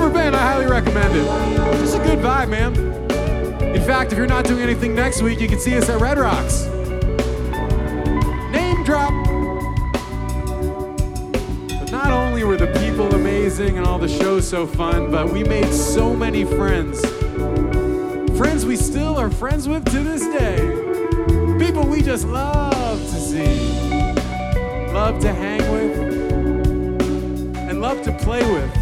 never been, I highly recommend it. Just a good vibe, man. In fact, if you're not doing anything next week, you can see us at Red Rocks. Name drop. But not only were the people amazing and all the shows so fun, but we made so many friends. Friends we still are friends with to this day. People we just love to see, love to hang with, and love to play with.